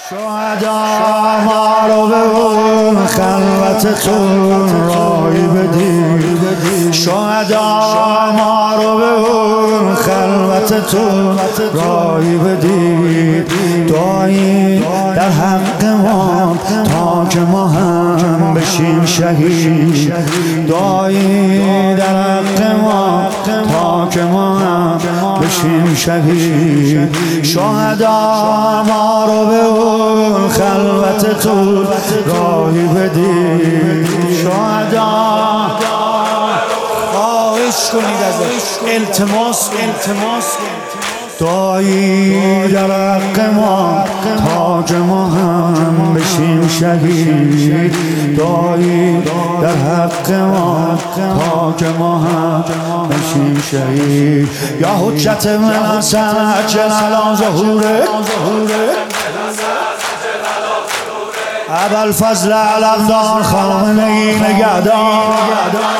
شهدا ما رو به اون خلوتتون رای بدید، شهدا ما رو به اون خلوتتون رای بدید. دعایی در حق ما تا که ما هم بشیم شهید، دعایی در حق ما تا که ما هم بشیم شهید. شهدا ما رو به اون خلوتتون راهی بدید. شهدا خواهش کنید ازش، التماس دعایی در حق ما تا که ما هم بشیم شهید، دعایی در حق ما تا که ما هم بشیم شهید. یا حجت من حسن جلال ظهوره، ابوالفضل علمدار خامنه‌ای نگهدار.